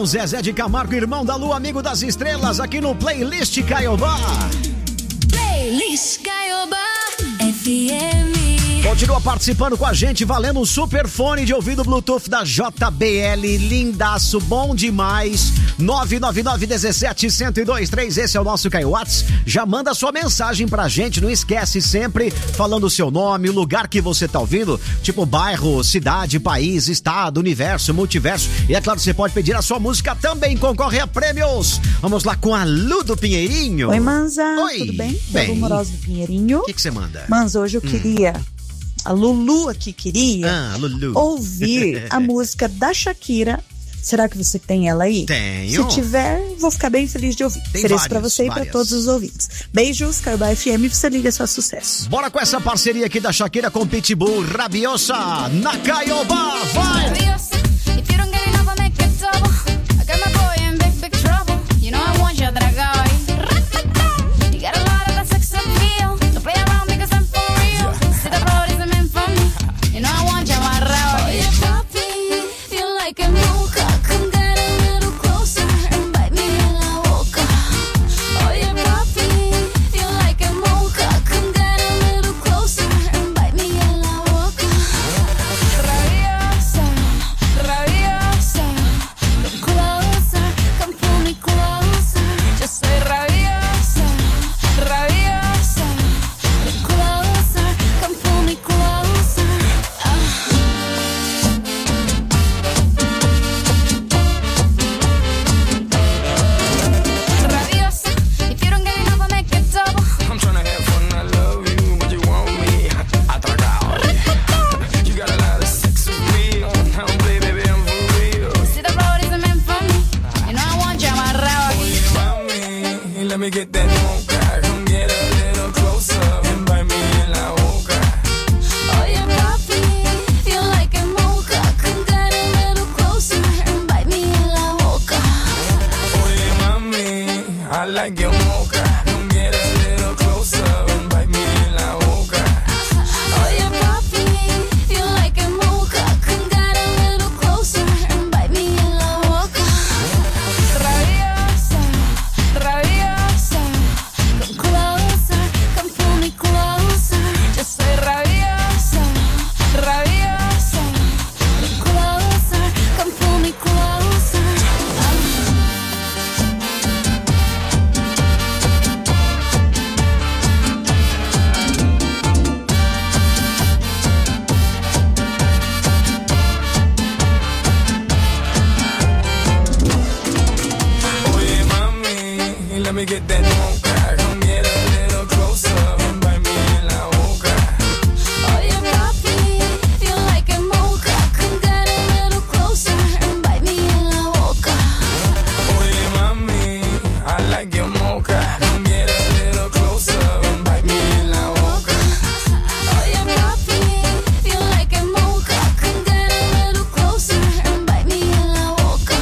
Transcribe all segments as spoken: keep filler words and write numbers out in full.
com Zezé de Camargo, irmão da Lua, amigo das estrelas, aqui no Playlist Caiobá. Playlist Caiobá F M. Continua participando com a gente, valendo um super fone de ouvido Bluetooth da J B L, lindaço, bom demais. nove nove nove, dezessete, cento e dois, três, esse é o nosso Caio Whats. Já manda sua mensagem pra gente, não esquece sempre, falando o seu nome, o lugar que você tá ouvindo, tipo bairro, cidade, país, estado, universo, multiverso. E é claro, você pode pedir a sua música também, concorre a prêmios. Vamos lá com a Lu do Pinheirinho. Oi, Manza. Oi. Tudo bem? Bem. Lu Morosa do Pinheirinho. O que você manda? Manza, hoje eu Hum. queria... A Lulu aqui queria Ah, Lulu. ouvir a música da Shakira. Será que você tem ela aí? Tenho. Se tiver, vou ficar bem feliz de ouvir. Tem Ofereço pra várias, você e pra várias. todos os ouvintes. Beijos, Caiobá F M, você liga, só sucesso. Bora com essa parceria aqui da Shakira com Pitbull, Rabiosa, na Caiobá, vai! Rabiosa, if you don't get enough, I make it double. I got my boy in big, big trouble. You know I want you, dragão. You got a lot of that sex appeal. Don't play around because I'm for real. See the road isn't meant for me. You know I want you, amarrado. Oye, papi, feel like a nunca. Come get a little closer and bite me in la boca. Oye, papi, feel like a nunca. Come get a little closer and bite me in la boca. Rabiosa, rabiosa. Come closer, come pull me closer. Yo soy rabiosa, rabiosa. Come closer, come pull me closer. Rabiosa, if you don't get enough, I make it double. I'm tryna have fun, I love you, but you want me atragado. You got a lot of sex appeal. I don't play, baby, I'm for real. See the road isn't meant for me. You know I want you, amarrado. Oye, mami, let me get that mocha. Come get a little closer and bite me in la boca. Oye, papi, feel like a mocha. Come get a little closer and bite me in la boca. Oye, mami, I like your mocha. Come get a little closer and bite me in la boca. Oye, papi, feel like a mocha. Come get a little closer and bite me in la boca. Rabiosa, rabiosa. Come closer, come pull me closer. Yo soy rabiosa, rabiosa. Come closer, come pull me closer. Oye, mami, let me get that mocha. Come get a little closer and bite me in la boca. Oye, papi, feel like a mocha. Come get a little closer and bite me in la boca. Oye, mami, I like your mocha. Come get a little closer and bite me in la boca. Oye, papi, feel like a mocha. Come get a little closer and bite me in la boca.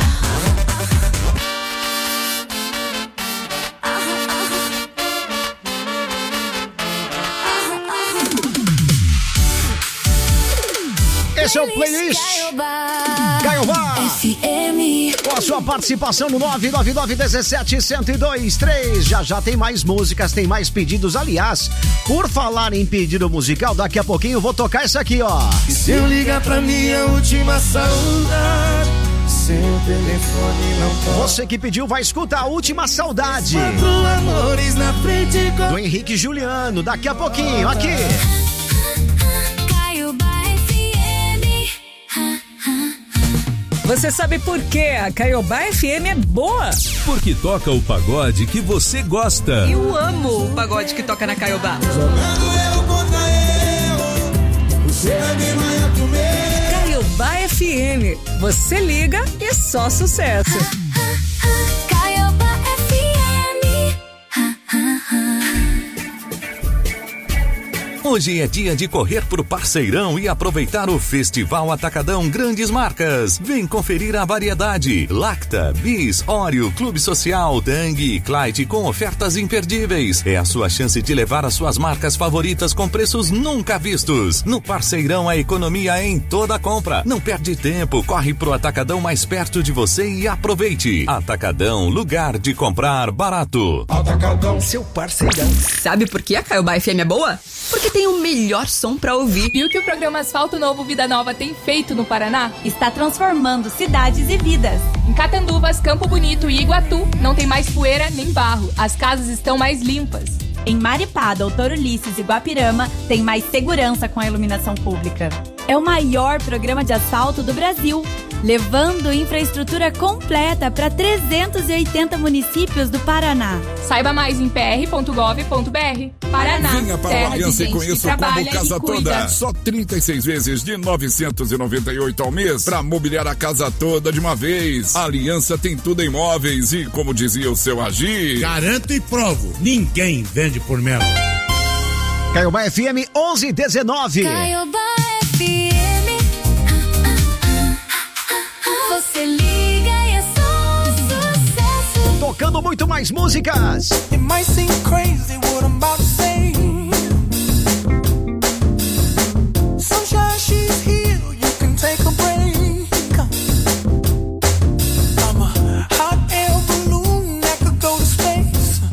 Esse é o Playlist Caiobá, F M. com a sua participação no nove nove nove, dezessete, cento e dois, três. Já já tem mais músicas, tem mais pedidos. Aliás, por falar em pedido musical, daqui a pouquinho eu vou tocar isso aqui, ó. E se eu ligar pra minha última saudade, seu telefone não toca. Você que pediu vai escutar a Última Saudade Quatro amores na frente com... do Henrique Juliano, daqui a pouquinho, aqui. Caiobá F M. Você sabe por que a Caiobá F M é boa? Porque toca o pagode que você gosta. Eu amo o pagode que toca na Caiobá. Caiobá F M. Você liga e só sucesso. Caiobá F M. Hoje é dia de correr pro Parceirão e aproveitar o Festival Atacadão Grandes Marcas. Vem conferir a variedade. Lacta, Bis, Oreo, Clube Social, Tang e Clyde com ofertas imperdíveis. É a sua chance de levar as suas marcas favoritas com preços nunca vistos. No Parceirão, a economia é em toda compra. Não perde tempo, corre pro Atacadão mais perto de você e aproveite. Atacadão, lugar de comprar barato. Atacadão, seu parceirão. Sabe por que a Caiobá F M é boa? Porque tem o melhor som pra ouvir. E o que o programa Asfalto Novo Vida Nova tem feito no Paraná? Está transformando cidades e vidas. Em Catanduvas, Campo Bonito e Iguatu, não tem mais poeira nem barro. As casas estão mais limpas. Em Maripá, Doutor Ulisses e Guapirama, tem mais segurança com a iluminação pública. É o maior programa de asfalto do Brasil, levando infraestrutura completa para trezentos e oitenta municípios do Paraná. Saiba mais em p r ponto gov ponto b r. Paraná, venha para a Aliança e conheça o combo Casa Toda. Só trinta e seis vezes de novecentos e noventa e oito ao mês para mobiliar a casa toda de uma vez. A Aliança tem tudo em móveis e, como dizia o seu Agir, garanto e provo, ninguém vende por menos. Caiobá F M onze e dezenove. Caiobá F M. Você liga e é só sucesso. Tocando muito mais músicas. It might seem crazy what I'm about to say. Sunshine, she's here, you can take a break. I'm a hot air balloon that could go to space.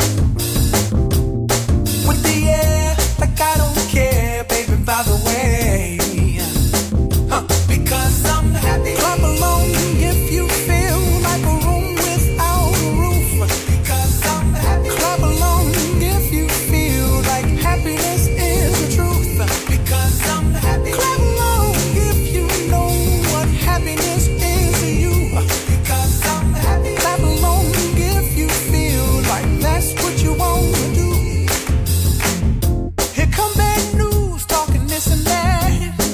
With the air, like I don't care, baby, by the way. Huh, because I'm happy. Clap along if you feel like a room without a roof. Because I'm happy. Clap along if you feel like happiness is the truth. Because I'm happy. Clap along if you know what happiness is to you. Because I'm happy. Clap along if you feel like that's what you want to do. Here come bad news, talking this and that.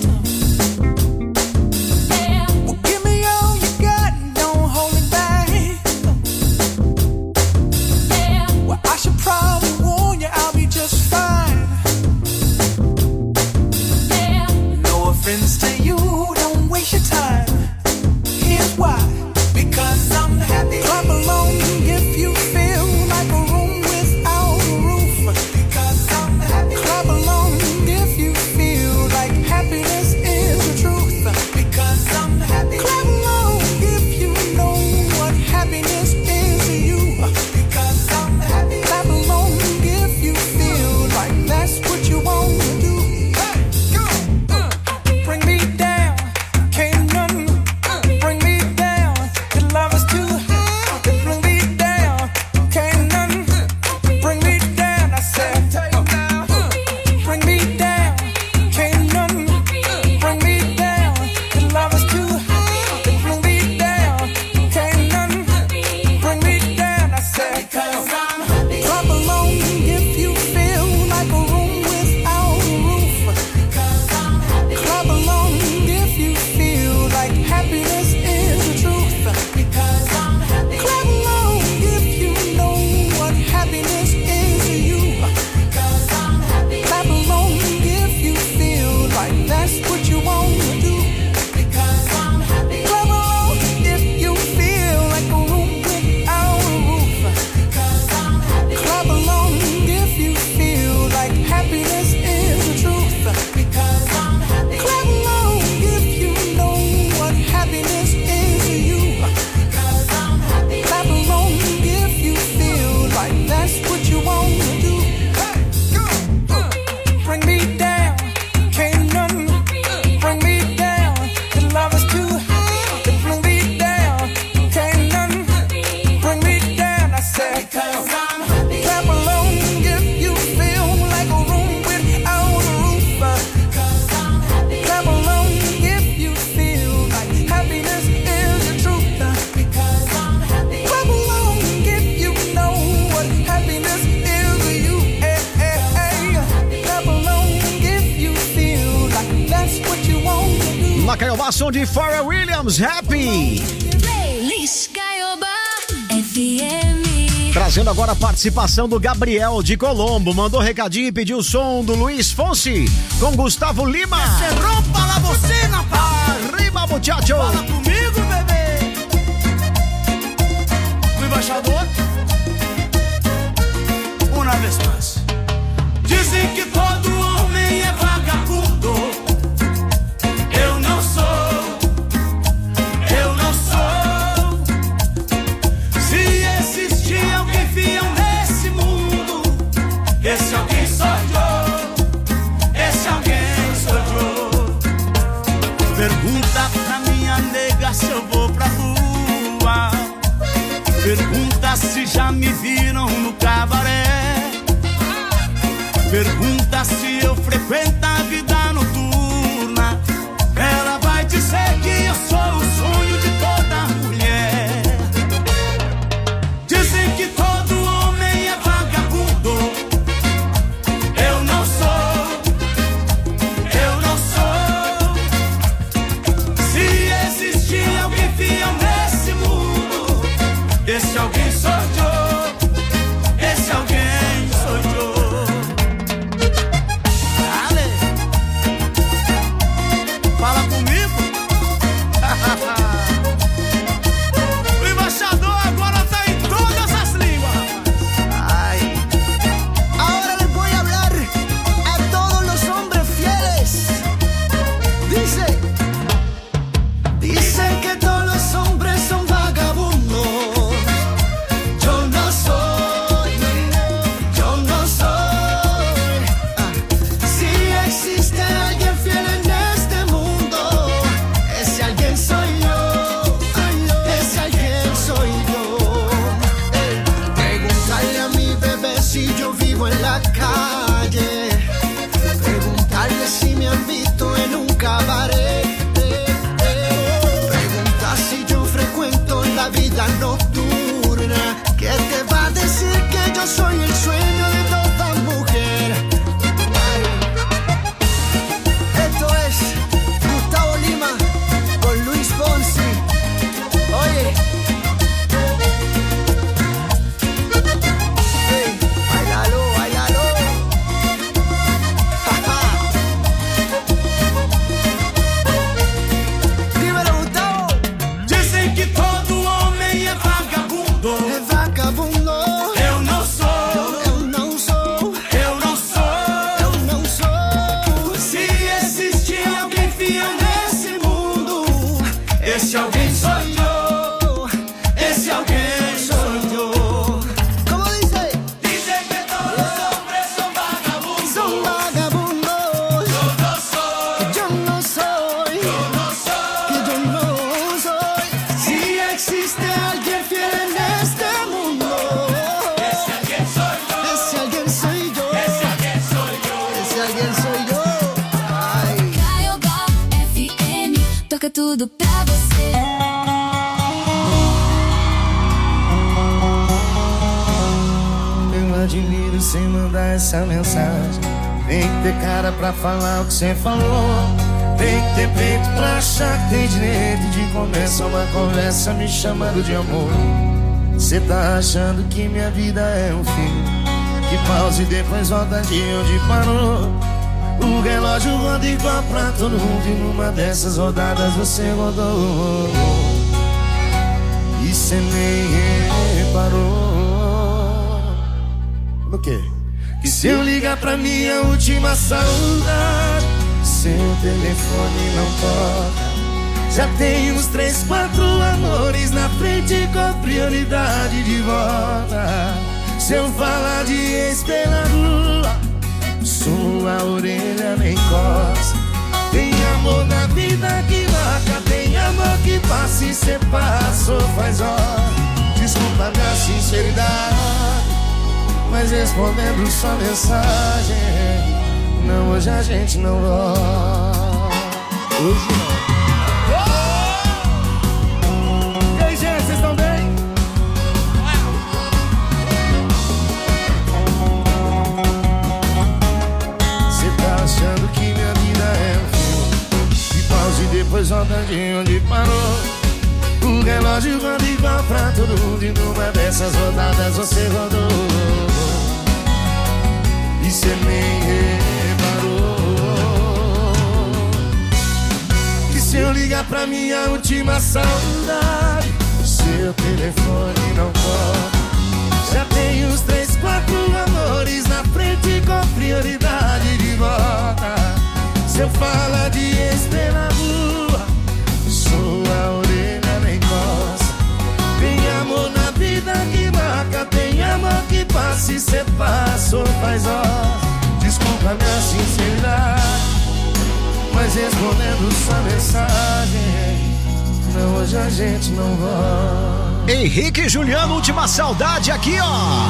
Yeah. Well, give me all you got and don't hold it back. Yeah. Well, I should probably warn you, I'll be just fine. Yeah. No offense to you, don't waste your time. Here's why. Because I'm happy. Clap along if you feel like a room without a roof. Because I'm happy. Clap along if you feel like happiness is the truth. Because I'm happy. Clap along if you know what happiness is to you. Because I'm happy. Clap along if you feel like that's what you want to do. Hey, go, uh, bring me down, can't none bring me down. Your love is too high. Bring me down, can't none bring me down. I said, bring me down, can't none bring me down. Your love is too high. Bring me down, can't none bring me down. I said, clap along if you feel like a room without a roof. Clap along if you feel like happiness is the truth. Clap along if you know what happiness is to you. Clap along if you feel like that's what you want to do. Clap along if you feel like a room without a roof. Clap along if you feel like happiness is the truth. Clap along if you know what happiness is to you. Clap along if you feel like that's what you want to do. Bring me down, can't none bring me down. Your love is too high. Bring me down, can't none bring me down. I said, clap along if you feel like a room without a roof. Clap along if you feel like happiness is the truth. Clap along if you know what happiness is to you. Hey, hey, hey. Clap along if you feel like that's what you want to do. Na Caiobá, som de Pharrell Williams, Happy. Playlist Caiobá F M. Trazendo agora a participação do Gabriel de Colombo. Mandou recadinho e pediu o som do Luiz Fonsi com Gustavo Lima. Se rompa la bocina, pai. Arriba, muchacho. Fala comigo, bebê. O embaixador. Uma vez mais. Dizem que todo homem é vagabundo. Eu não sou. Eu não sou. Se existir alguém fiel nesse mundo, esse alguém sou eu. Esse alguém sou eu. Pergunta pra minha nega se eu vou pra rua. Pergunta se já me viram no cabaré. Pergunta se eu frequento a vida noturna. Ela vai dizer que eu sou o sonho de toda mulher. Dizem que todo homem é vagabundo. Eu não sou. Eu não sou. Se existir alguém fiel nesse mundo, esse alguém sou eu. Esse alguém sou eu. Fala comigo. O embaixador agora tá em todas as línguas. Ay. Ahora les voy a hablar a todos los hombres fieles. Dice, dicen que todos los hombres son vagabundos. Yo no soy, yo no soy. Ah. Si existe alguien fiel en este mundo, ese alguien soy yo, ese alguien soy yo. Ey, preguntarle a mi bebé si yo vivo en la calle. Preguntarle si me han visto en un cabaret. Ey, ey. Preguntar si yo frecuento la vida nocturna. ¿Qué te va a decir que yo soy el sueño de toda mujer? Ay. Esto es Gustavo Lima con Luis Fonsi. Oye. Hey, bailalo, bailalo. Dímelo, Gustavo. Dicen que todo homem é vagabundo. É vagabundo. Eu não sou. Eu não sou. Eu não sou. Eu não sou. Se existir alguém fiel nesse mundo, esse alguém sou eu. Esse alguém sou eu. Como dice? Dicen que todos los hombres son vagabundos. Son vagabundos. Yo no soy. Yo no soy. Yo no soy. Que yo no soy. Si existe alguien fiel en este mundo, ese alguien soy yo. Ese alguien soy yo. Ese alguien soy yo. Esse alguém sou eu. Ai. Caiobá F M, toca tudo pra você. Eu admiro sem mandar essa mensagem. Tem que ter cara pra falar o que cê falou. Tem que ter peito pra achar que tem direito de começar uma conversa me chamando de amor. Cê tá achando que minha vida é um fim, que pausa e depois volta de onde parou. O relógio roda igual pra todo mundo, e numa dessas rodadas você rodou. E cê nem reparou. O quê? Que se eu ligar pra minha última saudade, seu telefone não toca. Já tem uns três, quatro amores na frente com prioridade de volta. Se eu falar de ex pela rua, sua orelha nem coça. Tem amor na vida que marca, tem amor que passa e cê passou faz hora. Desculpa minha sinceridade, mas respondendo sua mensagem, não, hoje a gente não volta. Hoje não. E aí, gente, vocês estão bem? Cê tá achando que minha vida é um filme, e pausa e depois volta de onde parou. O relógio roda igual pra todo mundo e numa dessas rodadas você rodou e cê nem reparou que se eu ligar pra minha última saudade o seu telefone não toca. Já tem uns três, quatro amores na frente com prioridade de volta. Se eu falar de estrela rua, sua orelha nem coça. Tem amor na vida que marca, tem amor que passa e cê passou, faz ó. Desculpa minha sinceridade, mas respondendo sua mensagem, não, hoje a gente não volta. Henrique e Juliano, última saudade aqui, ó.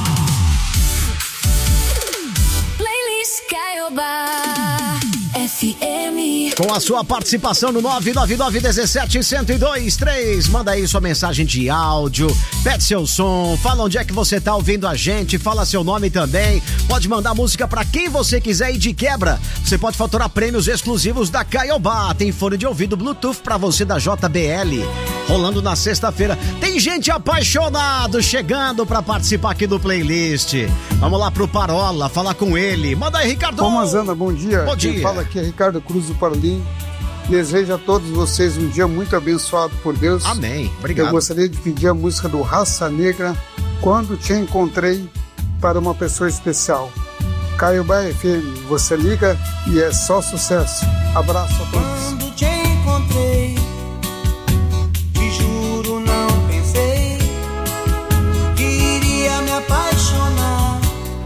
Playlist Caiobá F M. Com a sua participação no nove nove nove um sete, um zero dois três. Manda aí sua mensagem de áudio, pede seu som, fala onde é que você tá ouvindo a gente, fala seu nome também. Pode mandar música pra quem você quiser e de quebra você pode faturar prêmios exclusivos da Caiobá. Tem fone de ouvido Bluetooth pra você da J B L. Rolando na sexta-feira. Tem gente apaixonado chegando pra participar aqui do playlist. Vamos lá pro Parola, falar com ele. Manda aí, Ricardo. Bom, Mazana, bom dia. Bom dia. Quem fala aqui é Ricardo Cruz do Parolim. Desejo a todos vocês um dia muito abençoado por Deus. Amém. Obrigado. Eu gostaria de pedir a música do Raça Negra, Quando Te Encontrei, para uma pessoa especial. Caiobá F M, você liga e é só sucesso. Abraço a todos. Quando te encontrei, te juro não pensei que iria me apaixonar,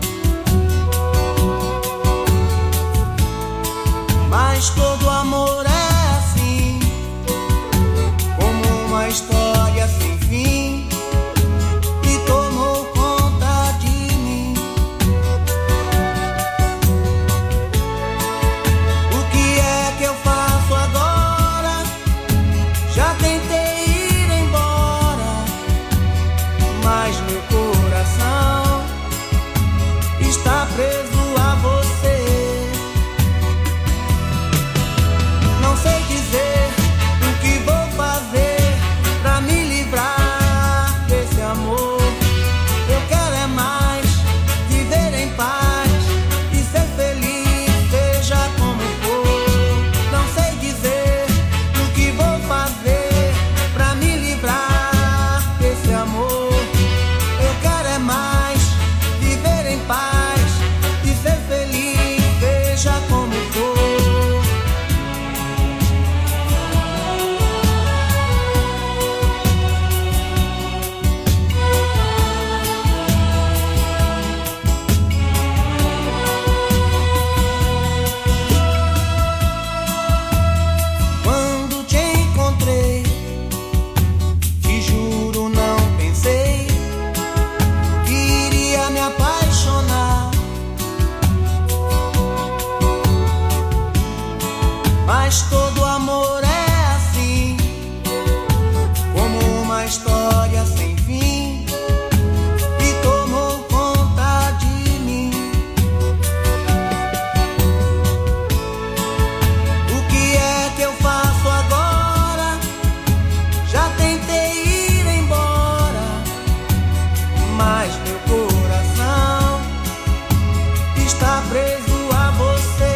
mas todo amor é assim, como uma história sem fim, e tomou conta de mim. O que é que eu faço agora? Já tentei ir embora, mas meu coração está preso a você. Não sei dizer o que vou fazer pra me livrar desse amor. Eu quero é mais viver em paz e ser feliz, seja como for. Não sei dizer o que vou fazer pra me livrar desse amor. Eu quero é mais viver em paz e ser feliz, seja como for. Quando te encontrei, te juro não pensei que iria me apaixonar, mas todo amor é assim, como uma história sem fim, e tomou conta de mim. O que é que eu faço agora? Já tentei ir embora, mas meu coração está preso a você.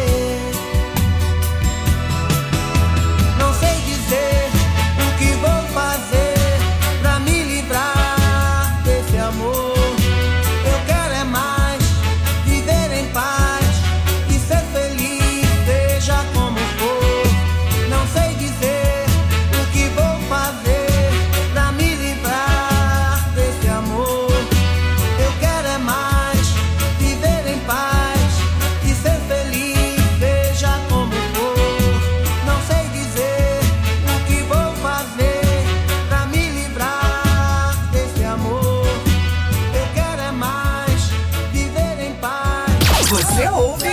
Não sei dizer o que vou fazer pra me livrar desse amor. Eu quero é mais viver em paz e ser feliz, seja como for. Não sei dizer o que vou fazer pra me livrar desse amor. Eu quero é mais viver em paz e ser feliz, seja como for. Não sei dizer o que vou fazer pra me livrar desse amor. Eu quero é mais viver em paz. Você ouve?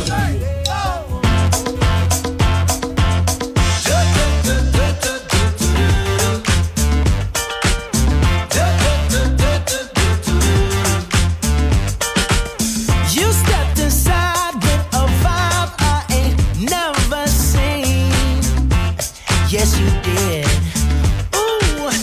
You stepped inside with a vibe I ain't never seen. Yes, you did. Ooh,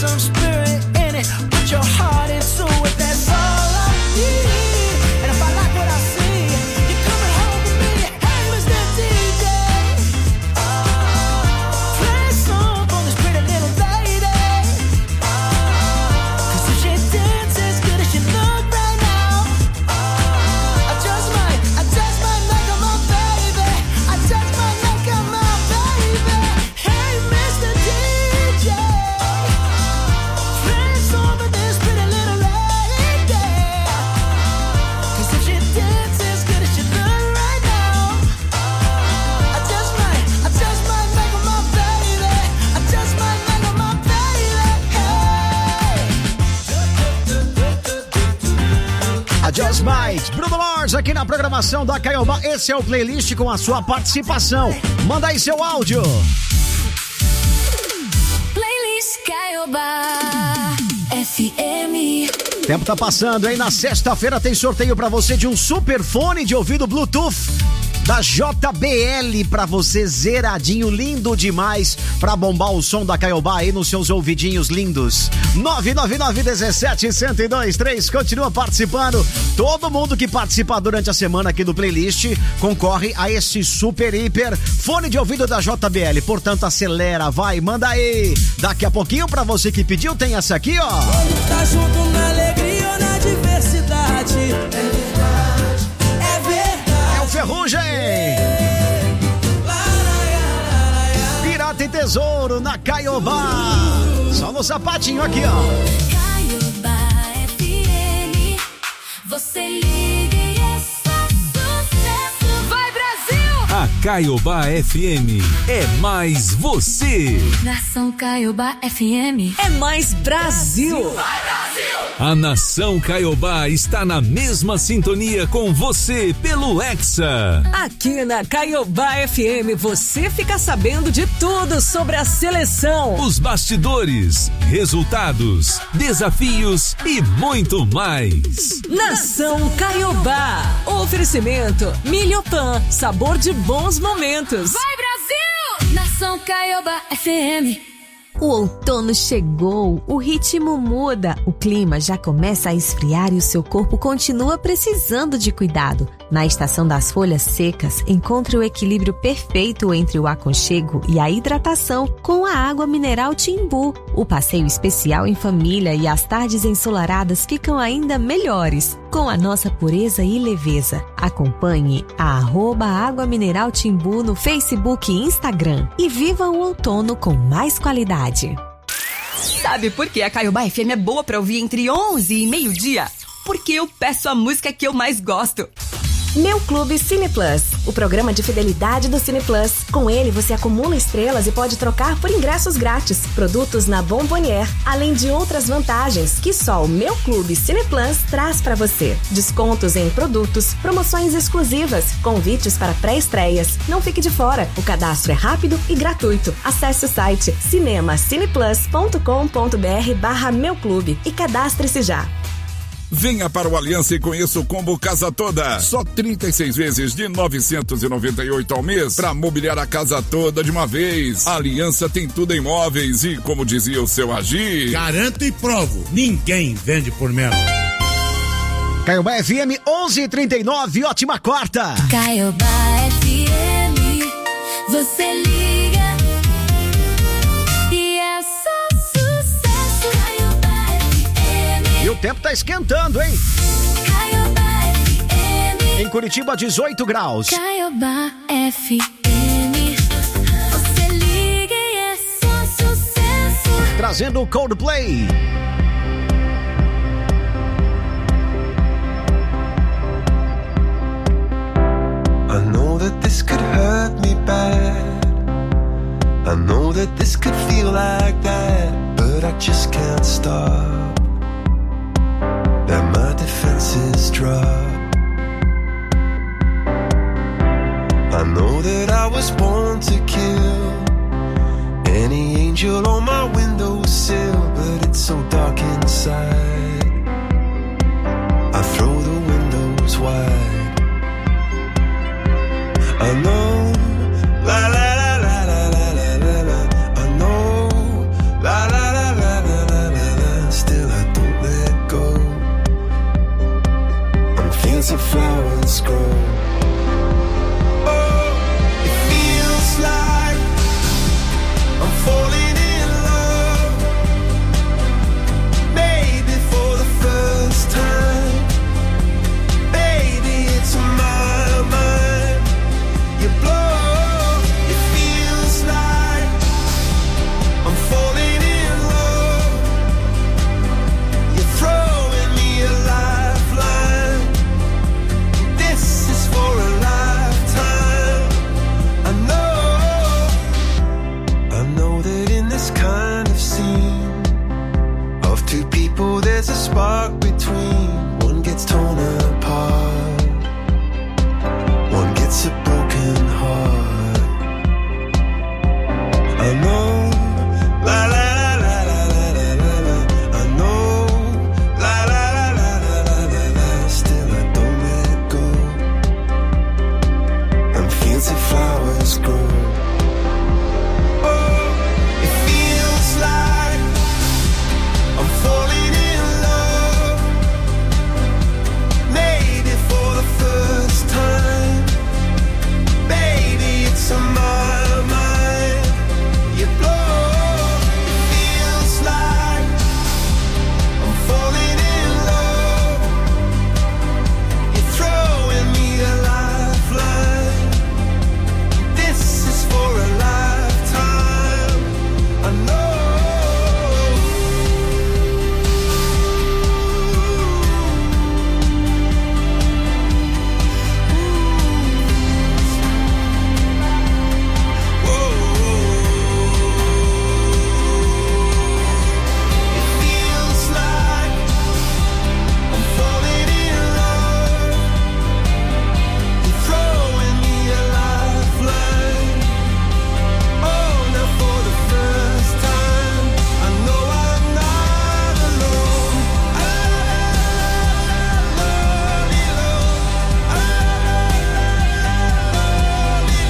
some spirit in it. Put your heart into it, that's all I need. And if I like what I see, you're coming home with me. Hey, Mister D J, oh, play a song for this pretty little lady. Oh, cause if she dances as good as she look right now, oh, I just might, I just might make her my baby. I just might make her my baby. Hey, Mister D J, play a song for this pretty little lady. Cause if she dances as good as she look right now, I just might, I just might make her my baby. I just might make her my baby. A Just Might, Bruno Mars aqui na programação da Caiobá. Esse é o playlist com a sua participação. Manda aí seu áudio. Playlist Caiobá F M. Tempo tá passando, hein? Na sexta-feira tem sorteio pra você de um super fone de ouvido Bluetooth da J B L pra você zeradinho, lindo demais, pra bombar o som da Caiobá aí nos seus ouvidinhos lindos. nove nove nove, dezessete, cento e dois, três, continua participando. Todo mundo que participar durante a semana aqui do playlist concorre a esse super hiper fone de ouvido da J B L. Portanto, acelera, vai, manda aí. Daqui a pouquinho, pra você que pediu, tem essa aqui, ó. Tá junto na alegria ou na diversidade. É verdade, é verdade. É o Ferrugem. Pirata e Tesouro na Caiobá. Só no sapatinho aqui, ó. Caiobá F M. Você liga e é só sucesso. Vai, Brasil! A Caiobá F M é mais você. Nação Caiobá F M. É mais Brasil. Vai, Brasil! A Nação Caiobá está na mesma sintonia com você pelo Hexa. Aqui na Caiobá F M você fica sabendo de tudo sobre a seleção. Os bastidores, resultados, desafios e muito mais. Nação Caiobá. Oferecimento Milhopan, sabor de bons momentos. Vai, Brasil! Nação Caiobá F M. O outono chegou, o ritmo muda, o clima já começa a esfriar e o seu corpo continua precisando de cuidado. Na estação das folhas secas, encontre o equilíbrio perfeito entre o aconchego e a hidratação com a água mineral Timbu. O passeio especial em família e as tardes ensolaradas ficam ainda melhores, com a nossa pureza e leveza. Acompanhe a arroba Água Mineral Timbu no Facebook e Instagram e viva o outono com mais qualidade. Sabe por que a Caiobá F M é boa pra ouvir entre onze e meio-dia? Porque eu peço a música que eu mais gosto. Meu Clube Cine Plus, o programa de fidelidade do Cine Plus. Com ele você acumula estrelas e pode trocar por ingressos grátis, produtos na Bombonier, além de outras vantagens que só o Meu Clube Cine Plus traz para você. Descontos em produtos, promoções exclusivas, convites para pré-estreias. Não fique de fora, o cadastro é rápido e gratuito. Acesse o site cinemacineplus ponto com ponto br barra Meu Clube e cadastre-se já. Venha para o Aliança e conheça o combo Casa Toda. Só trinta e seis vezes de novecentos e noventa e oito ao mês para mobiliar a casa toda de uma vez. A Aliança tem tudo em móveis e, como dizia o seu Agir, garanto e provo, ninguém vende por menos. Caiobá F M onze e trinta e nove, ótima quarta. Caiobá F M, você liga e é só sucesso. Caiobá F M. E o tempo tá esquentando, hein? Caiobá F M. Em Curitiba, dezoito graus. Caiobá F M, você liga e é só sucesso. Trazendo o Coldplay. I know that this could hurt me bad. I know that this could feel like that, but I just can't stop. That my defenses drop. I know that I was born to kill any angel on my windowsill, but it's so dark inside. I throw the windows wide. I know, la la la la la la la la la. I know, la la la la la la there's a spark between, one gets torn apart, one gets a broken heart. I know, la la la la la la la la la. I know, la la la la la la la la. Still I don't let go, and fields of flowers grow. Oh, it feels like I'm falling in love, maybe for the first time. Baby, it's on my mind. You blow. It feels like I'm falling in love. You're throwing me a lifeline. This is for a lifetime. I know. Feels like I'm falling in love. You're throwing me a lifeline. Oh, now for the first time, I know I'm not alone. I love you, Lord. I love you,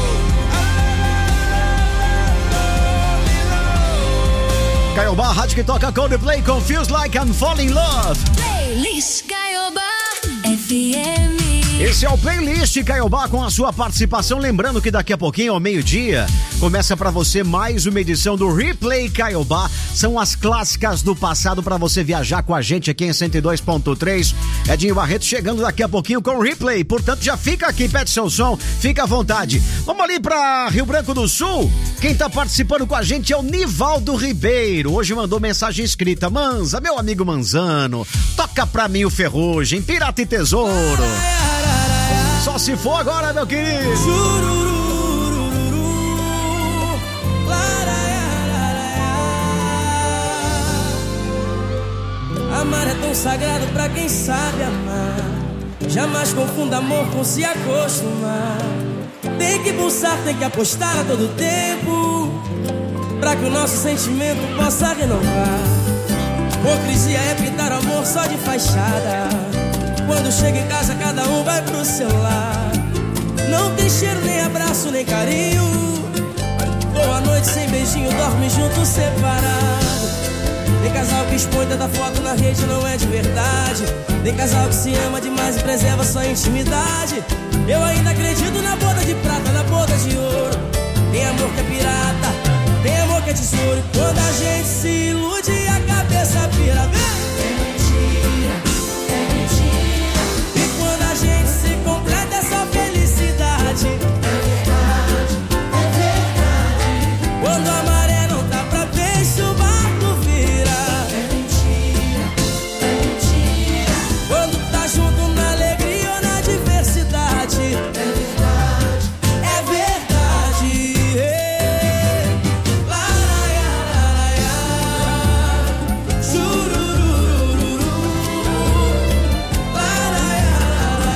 Lord. Caiobá, rádio que toca Coldplay com Feels Like I'm Falling in Love. Playlist Caiobá F M. Esse é o Playlist Caiobá com a sua participação. Lembrando que daqui a pouquinho, ao meio-dia, começa pra você mais uma edição do Replay Caiobá. São as clássicas do passado pra você viajar com a gente aqui em cento e dois ponto três. Edinho Barreto chegando daqui a pouquinho com o Replay. Portanto, já fica aqui, pede seu som, fica à vontade. Vamos ali pra Rio Branco do Sul. Quem tá participando com a gente é o Nivaldo Ribeiro. Hoje mandou mensagem escrita: Manza, meu amigo Manzano, toca pra mim o Ferrugem, Pirata e Tesouro. Só se for agora, meu querido. Amar é tão sagrado pra quem sabe amar. Jamais confunda amor com se acostumar. Tem que pulsar, tem que apostar a todo tempo, pra que o nosso sentimento possa renovar. Hipocrisia é pintar amor só de fachada. Quando chega em casa cada um vai pro seu lar. Não tem cheiro, nem abraço, nem carinho. Boa noite sem beijinho, dorme junto separado. Tem casal que expõe tanta foto na rede, não é de verdade. Tem casal que se ama demais e preserva sua intimidade. Eu ainda acredito na boda de prata, na boda de ouro. Tem amor que é pirata, tem amor que é tesouro. E quando a gente se ilude a cabeça vira, vem. É mentira, é mentira. E quando a gente se completa é só felicidade. É verdade, é verdade. Quando a maré não tá pra peixe, o barco vira. É mentira, é mentira. Quando tá junto na alegria ou na diversidade. É verdade, é verdade. É. Lá, lá, lá, lá, chururururu. Lá, lá, lá,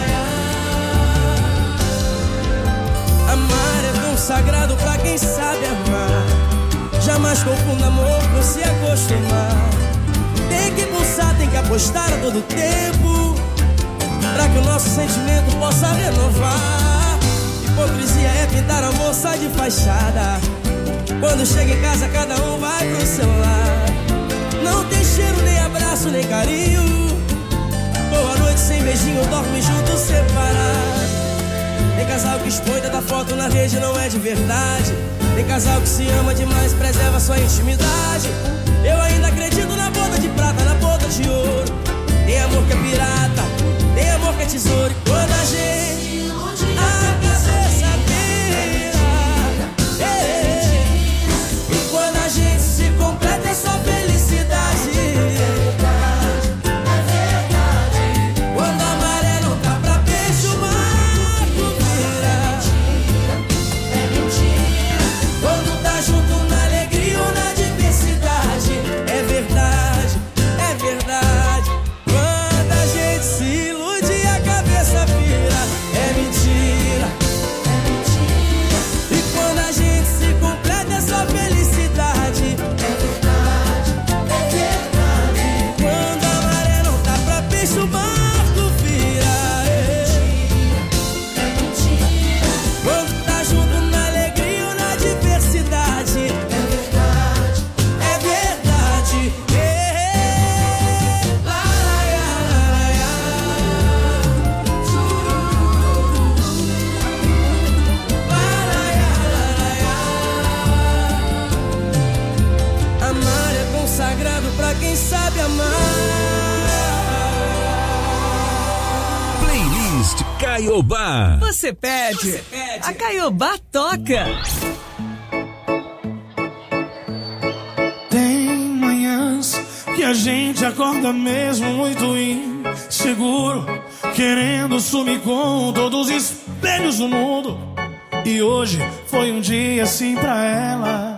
lá. Amar é tão sagrado pra quem sabe amar. Jamais confunda amor com se acostumar. Tem que pulsar, tem que apostar a todo tempo, pra que o nosso sentimento possa renovar. Hipocrisia é pintar amor só de fachada. Quando chega em casa cada um vai pro seu lar. Não tem cheiro, nem abraço, nem carinho. Boa noite sem beijinho, dorme junto separado. Tem casal que expõe tanta foto na rede, não é de verdade. Tem casal que se ama demais, preserva sua intimidade. Eu ainda acredito na boda de prata, na boda de ouro. Tem amor que é pirata, tem amor que é tesouro. E quando a gente a cabeça vira, é. E quando a gente se completa é só felicidade. É verdade. Quando a maré não tá pra peixe, o barco vira. É mentira. Quando tá junto na alegria ou na diversidade. sabe amar. Playlist Caiobá. Você pede, Você pede. A Caiobá toca. Tem manhãs que a gente acorda mesmo muito inseguro, querendo sumir com todos os espelhos do mundo. E hoje foi um dia assim pra ela.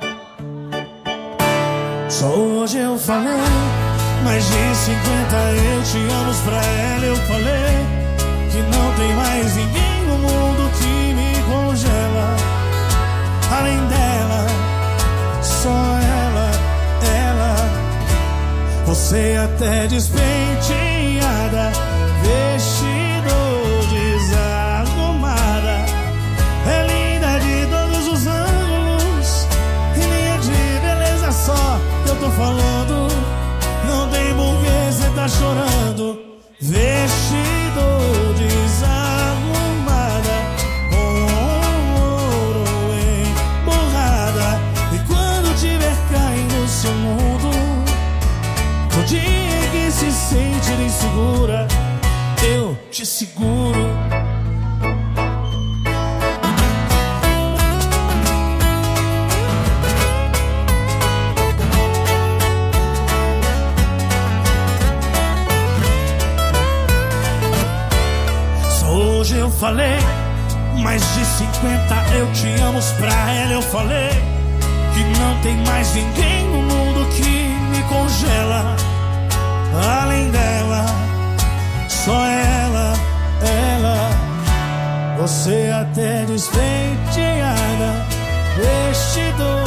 Só hoje eu falei mais de cinquenta eu te amo pra ela. Eu falei que não tem mais ninguém no mundo que me congela. Além dela, só ela, ela. Você até despenteada, vestido desarrumada, é linda de todos os ângulos, e linha de beleza só eu tô falando. Não tem porquê cê tá chorando. Vestido desarrumada, com ouro emborrada, e quando tiver caindo no seu mundo, no dia que se sentir insegura, eu te seguro. Hoje eu falei mais de cinquenta eu te amo pra ela. Eu falei que não tem mais ninguém no mundo que me congela. Além dela, só ela, ela. Você até despenteada, vestido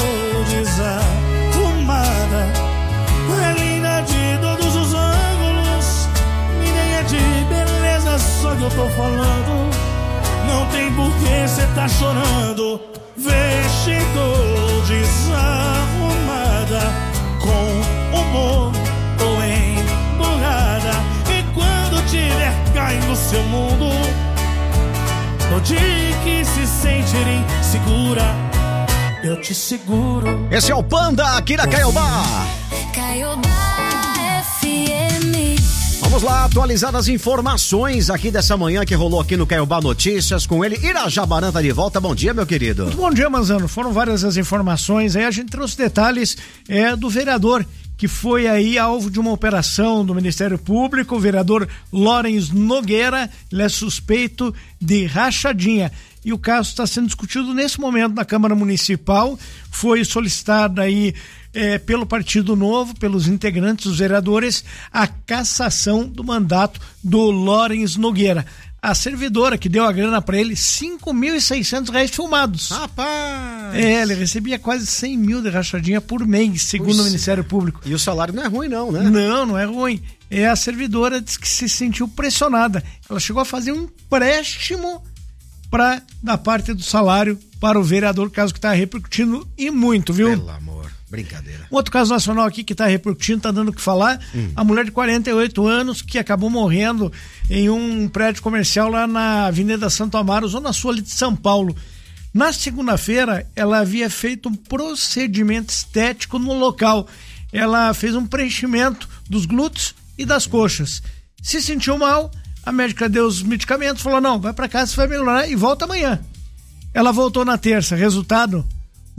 desarrumada, é linda de todos os ângulos, menina de beleza só que eu tô falando. Não tem porquê cê tá chorando. Vestido desarrumada, com humor ou emburrada, e quando tiver caindo no seu mundo, no dia que se sentir insegura, eu te seguro. Esse é o Panda aqui na Caiobá. Caiobá F M. Vamos lá, atualizar as informações aqui dessa manhã que rolou aqui no Caiobá Notícias com ele. Irajá Baran tá de volta. Bom dia, meu querido. Muito bom dia, Manzano. Foram várias as informações. Aí a gente trouxe detalhes é, do vereador que foi aí alvo de uma operação do Ministério Público, o vereador Lawrence Nogueira. Ele é suspeito de rachadinha. E o caso está sendo discutido nesse momento na Câmara Municipal. Foi solicitada aí É, pelo Partido Novo, pelos integrantes dos vereadores, a cassação do mandato do Lawrence Nogueira. A servidora que deu a grana para ele, cinco mil e seiscentos reais filmados. Rapaz! É, ele recebia quase cem mil de rachadinha por mês, segundo Puxa. o Ministério Público. E o salário não é ruim não, né? Não, não é ruim. É, a servidora disse que se sentiu pressionada. Ela chegou a fazer um empréstimo para da parte do salário para o vereador, caso que está repercutindo e muito, viu? Pelo amor. Brincadeira. Um outro caso nacional aqui que está repercutindo, está dando o que falar, hum. a mulher de quarenta e oito anos que acabou morrendo em um prédio comercial lá na Avenida Santo Amaro, zona sul ali de São Paulo. Na segunda-feira, ela havia feito um procedimento estético no local. Ela fez um preenchimento dos glúteos e das coxas. Se sentiu mal, a médica deu os medicamentos, falou, não, vai para casa, você vai melhorar e volta amanhã. Ela voltou na terça, resultado...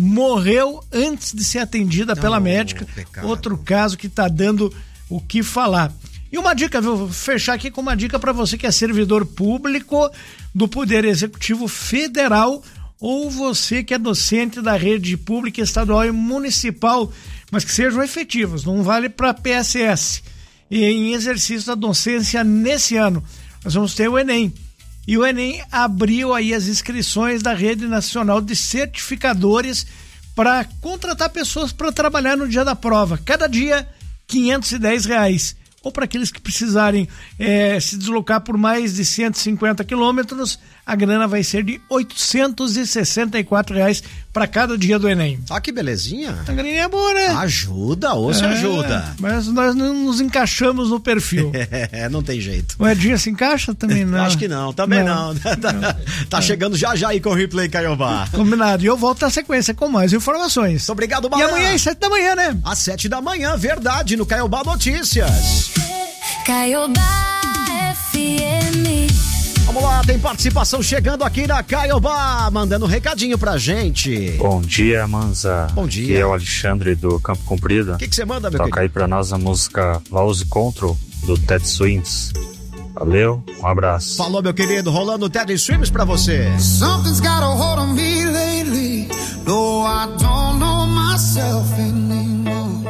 morreu antes de ser atendida Não, pela médica. Pecado. Outro caso que tá dando o que falar. E uma dica, viu? Vou fechar aqui com uma dica para você que é servidor público do Poder Executivo Federal ou você que é docente da rede pública estadual e municipal, mas que sejam efetivos, não vale para P S S. E em exercício da docência nesse ano, nós vamos ter o Enem. E o Enem abriu aí as inscrições da Rede Nacional de Certificadores para contratar pessoas para trabalhar no dia da prova. Cada dia, quinhentos e dez reais. Ou para aqueles que precisarem é, se deslocar por mais de cento e cinquenta quilômetros, a grana vai ser de oitocentos e sessenta e quatro reais pra cada dia do Enem. Ah, que belezinha. A graninha é boa, né? Ajuda, ou se É, ajuda. Mas nós não nos encaixamos no perfil. É, não tem jeito. O Edinho se encaixa também, não? Acho que não, também não. Não. tá tá chegando já já aí com o Replay Caiobá. Combinado. E eu volto na sequência com mais informações. Muito obrigado, E Balão. amanhã às sete da manhã, né? Às sete da manhã, verdade, no Caiobá Notícias. Caiobá F M. Vamos lá, tem participação chegando aqui na Caiobá, mandando um recadinho pra gente. Bom dia, Manza. Bom dia. Aqui é o Alexandre do Campo Comprido. O que você manda, meu Toca querido? aí pra nós a música Lose Control do Ted Swims. Valeu, um abraço. Falou, meu querido, rolando o Ted Swims pra você. Something's got a hold on me lately. No, I don't know myself anymore.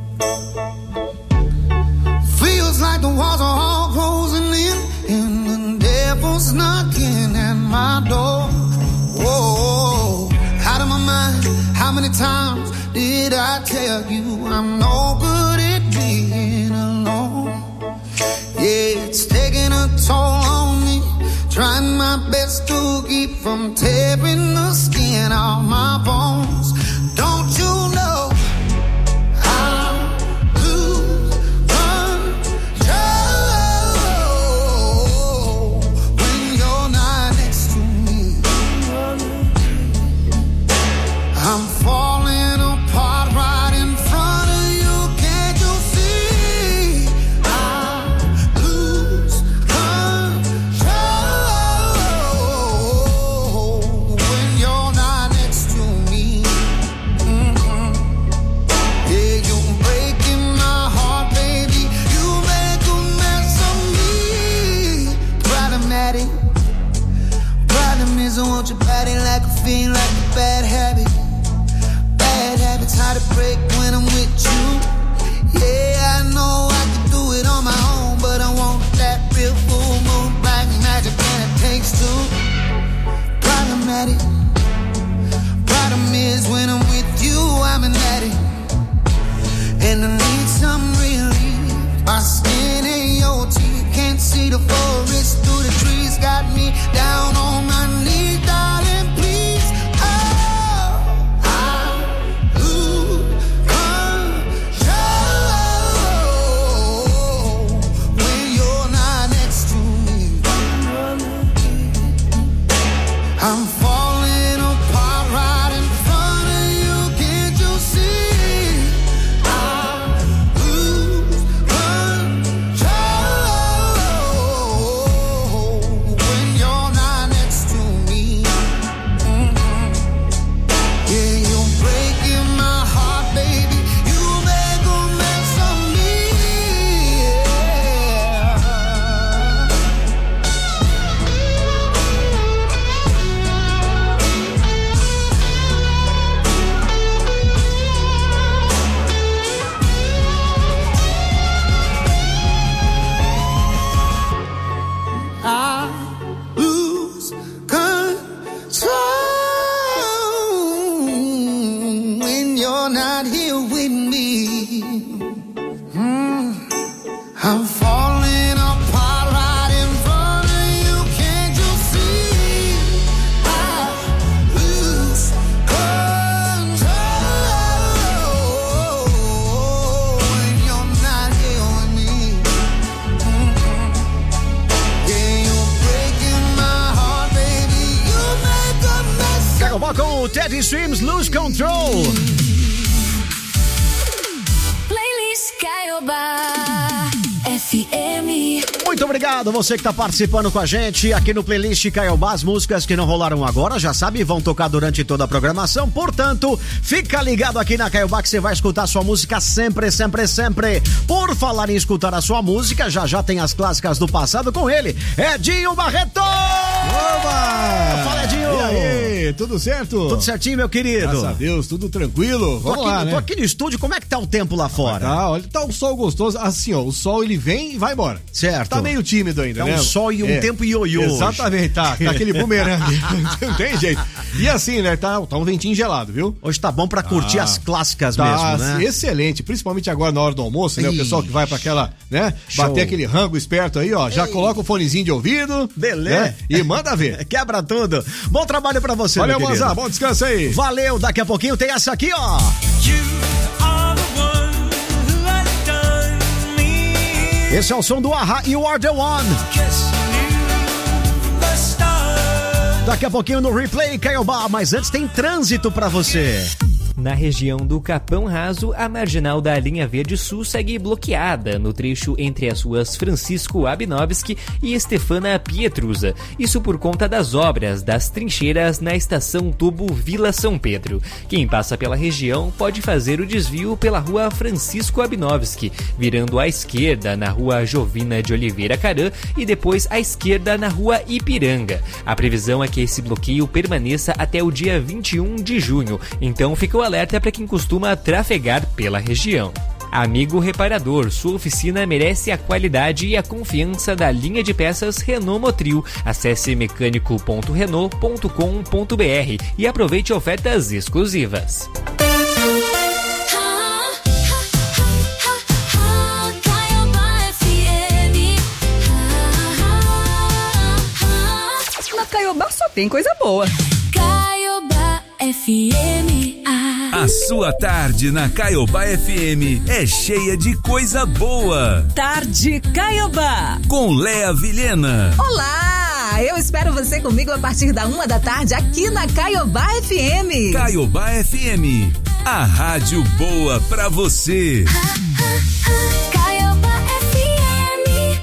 Feels like the walls are all closing in, and the devil's knocking at my door. Whoa, out of my mind. How many times did I tell you I'm no good at being alone? Yeah, it's taking a toll on me. Trying my best to keep from tearing the skin off my bones. Don't you know I lose control when you're not next to me? I'm falling apart right in front of you. Can't you see? I lose control when you're not next to me. Mm-hmm. Yeah, you're breaking my heart, baby. You make a mess of me. Problematic. Problem is I want your body like a fiend, like a bad habit. Bad habits hard to break when I'm with you. Yeah, I know I can do it on my own, but I want that real full moon black magic, and it takes two. Problematic. Problem is when I'm with you, I'm an addict, and I need some relief. My skin and your teeth can't see the forest through the trees. Got me down on my knees, darling, please. Oh, I lose control when you're not next to me. I'm falling apart right in front of you. Can't you see? I lose control when you're not next to me. Mm-hmm. Yeah, you're breaking my heart, baby. You make a mess of me. I lose control when you're not here with me. Mm. I'm falling apart right in front of you. Can't you see? I lose control when you're not here with me. Mm-mm. Yeah, you're breaking my heart, baby. You make a mess. Caiobá com o Ted Swims, Lose Control. Playlist Caiobá F M. Muito obrigado, você que está participando com a gente aqui no Playlist Caiobá. As músicas que não rolaram agora, já sabe, vão tocar durante toda a programação. Portanto, fica ligado aqui na Caiobá que você vai escutar a sua música sempre, sempre, sempre. Por falar em escutar a sua música, já já tem as clássicas do passado com ele, Edinho Barreto! Oba! Fala, Edinho! E aí, tudo certo? Tudo certinho, meu querido? Graças a Deus, tudo tranquilo. Tô Vamos aqui, lá, né? tô aqui no estúdio, como é que tá o tempo lá fora? Tá, olha, tá um sol gostoso. Assim, ó, o sol ele vem e vai embora. Certo. Tá meio tímido ainda, É né? um sol e um tempo ioiô hoje. Exatamente, tá, tá aquele bumerangue. Não tem jeito. E assim, né, tá, tá um ventinho gelado, viu? Hoje tá bom pra curtir Ah, as clássicas tá mesmo, né? Excelente, principalmente agora na hora do almoço, né? O Ih. pessoal que vai pra aquela, né? Show. Bater aquele rango esperto aí, ó. Já Ei. coloca o fonezinho de ouvido. Beleza. Né? E manda Manda ver. Quebra tudo. Bom trabalho pra você, Valeu, meu querido. Mozart. Bom descanso aí. Valeu. Daqui a pouquinho tem essa aqui, ó. Esse é o som do Aha, You Are The One. Daqui a pouquinho no replay, Caiobá, mas antes tem trânsito pra você. Na região do Capão Raso, a marginal da linha Verde Sul segue bloqueada no trecho entre as ruas Francisco Abinowski e Estefana Pietrusa. Isso por conta das obras das trincheiras na estação Tubo Vila São Pedro. Quem passa pela região pode fazer o desvio pela rua Francisco Abinowski, virando à esquerda na rua Jovina de Oliveira Carã e depois à esquerda na rua Ipiranga. A previsão é que esse bloqueio permaneça até o dia vinte e um de junho, então fica o alerta para quem costuma trafegar pela região. Amigo reparador, sua oficina merece a qualidade e a confiança da linha de peças Renault Motril. Acesse mecânico ponto renault ponto com ponto b r e aproveite ofertas exclusivas. Na Caiobá só tem coisa boa. Caiobá F M. A sua tarde na Caiobá F M é cheia de coisa boa. Tarde Caiobá. Com Léa Vilhena. Olá, eu espero você comigo a partir da uma da tarde aqui na Caiobá F M. Caiobá F M, a rádio boa pra você. Caiobá F M.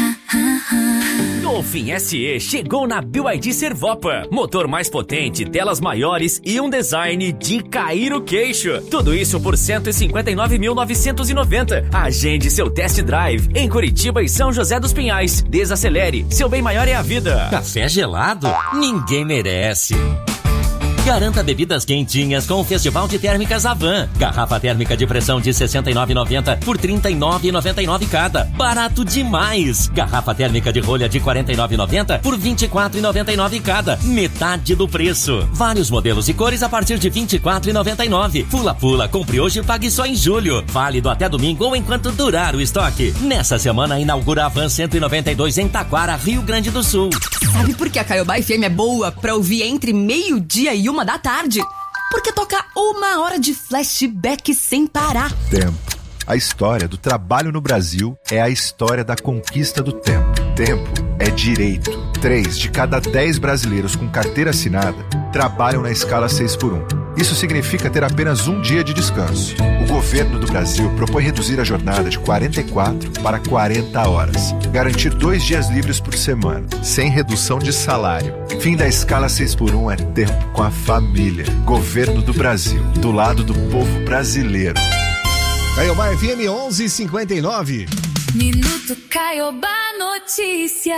Dolphin S E chegou na B Y D Servopa. Motor mais potente, telas maiores e um design de cair o queixo. Tudo isso por cento e cinquenta e nove mil novecentos e noventa. Agende seu test drive em Curitiba e São José dos Pinhais. Desacelere, seu bem maior é a vida. Café gelado? Ninguém merece. Garanta bebidas quentinhas com o Festival de Térmicas Avan. Garrafa térmica de pressão de sessenta e nove reais e noventa centavos por trinta e nove reais e noventa e nove centavos cada. Barato demais! Garrafa térmica de rolha de quarenta e nove reais e noventa centavos por vinte e quatro reais e noventa e nove centavos cada. Metade do preço. Vários modelos e cores a partir de vinte e quatro reais e noventa e nove centavos. Pula pula, compre hoje e pague só em julho. Válido até domingo ou enquanto durar o estoque. Nessa semana inaugura a Avan cento e noventa e dois em Taquara, Rio Grande do Sul. Sabe por que a Caiobá F M é boa pra ouvir entre meio-dia e uma da tarde? Porque toca uma hora de flashback sem parar. Tempo. A história do trabalho no Brasil é a história da conquista do tempo. Tempo é direito. Três de cada dez brasileiros com carteira assinada trabalham na escala seis por um. Isso significa ter apenas um dia de descanso. O governo do Brasil propõe reduzir a jornada de quarenta e quatro para quarenta horas. Garantir dois dias livres por semana, sem redução de salário. Fim da escala seis por um é tempo com a família. Governo do Brasil, do lado do povo brasileiro. Caiobá F M onze e cinquenta e nove. Minuto Caiobá Notícias.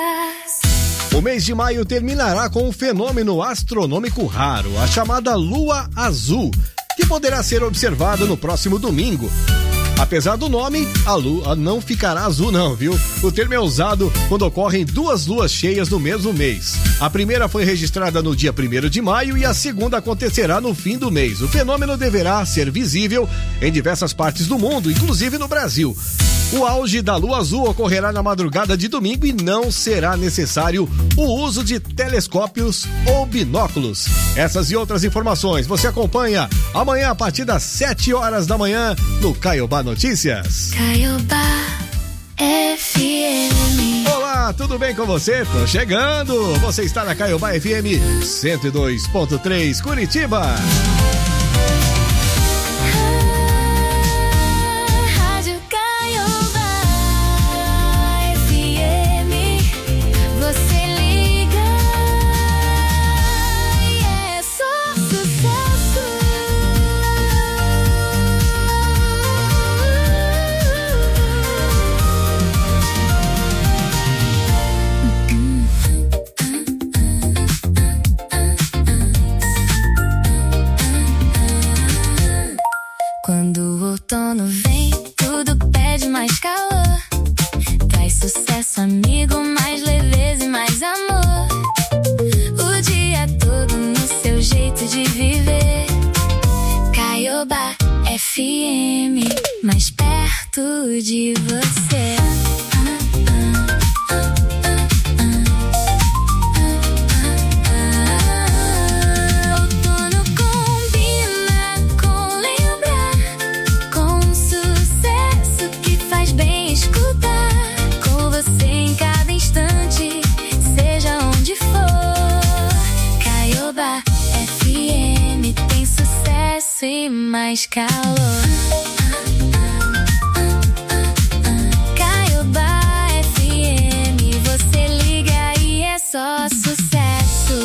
O mês de maio terminará com um fenômeno astronômico raro, a chamada Lua Azul, que poderá ser observada no próximo domingo. Apesar do nome, a lua não ficará azul não, viu? O termo é usado quando ocorrem duas luas cheias no mesmo mês. A primeira foi registrada no dia primeiro de maio e a segunda acontecerá no fim do mês. O fenômeno deverá ser visível em diversas partes do mundo, inclusive no Brasil. O auge da lua azul ocorrerá na madrugada de domingo e não será necessário o uso de telescópios ou binóculos. Essas e outras informações você acompanha amanhã a partir das sete horas da manhã no Caiobá Notícias. Caiobá F M. Olá, tudo bem com você? Tô chegando! Você está na Caiobá F M cento e dois ponto três Curitiba. Quando o outono vem, tudo pede mais calor. Traz sucesso, amigo, mais leveza e mais amor. O dia todo no seu jeito de viver. Caiobá F M, mais perto de você. mais calor. Caiobá F M, você liga e é só sucesso.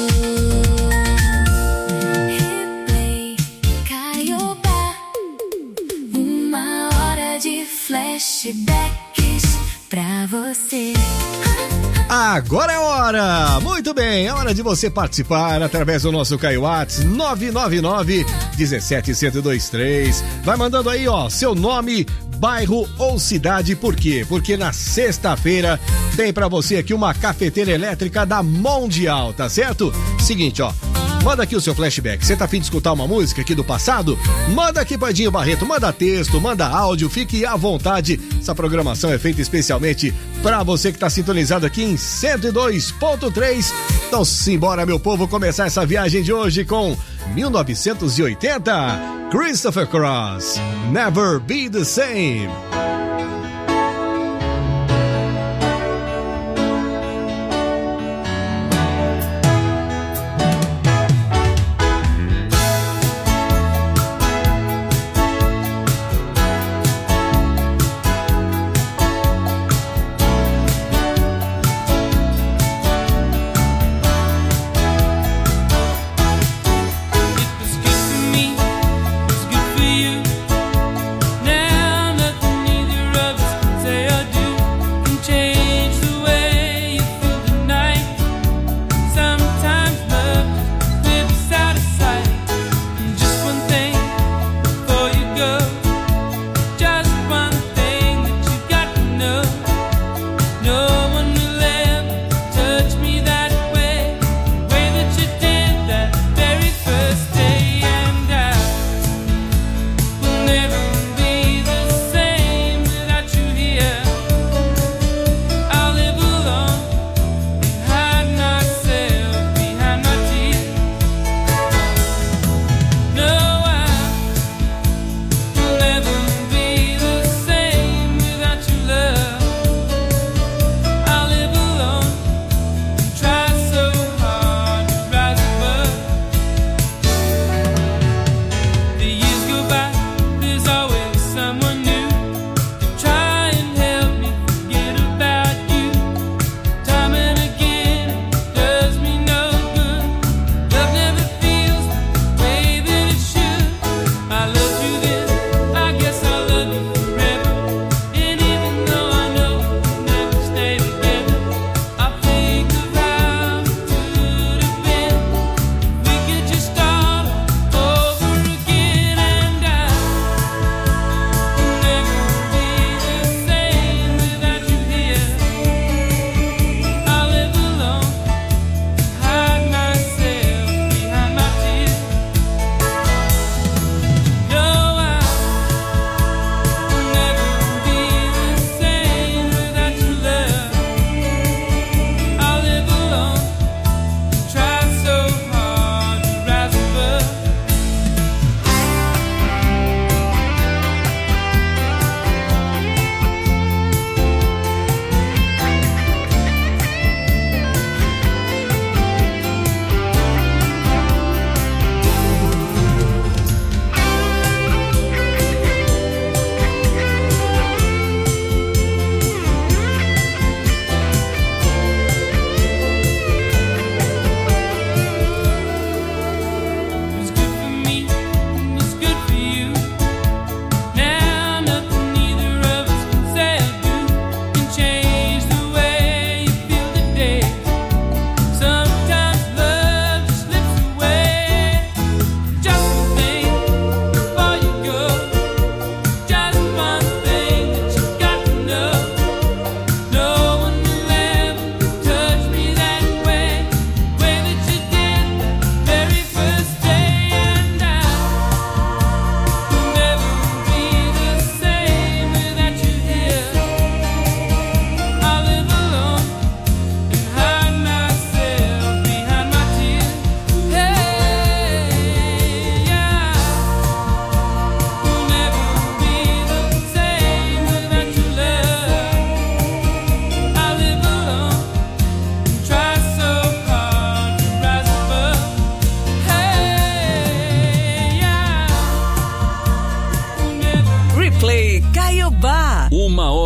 Replay, Caiobá, uma hora de flashbacks pra você. Agora é hora! Muito bem, é hora de você participar através do nosso Caio Whats nove nove nove, um sete um zero dois três. Vai mandando aí, ó, seu nome, bairro ou cidade. Por quê? Porque na sexta-feira tem pra você aqui uma cafeteira elétrica da Mondial, tá certo? Seguinte, ó. Manda aqui o seu flashback. Você tá afim de escutar uma música aqui do passado? Manda aqui, Padinho Barreto. Manda texto, manda áudio. Fique à vontade. Essa programação é feita especialmente pra você que tá sintonizado aqui em cento e dois ponto três. Então simbora, meu povo, começar essa viagem de hoje com mil novecentos e oitenta. Christopher Cross, Never Be the Same. It's good for me, it's good for you. Now nothing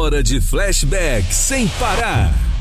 hora de flashback sem parar.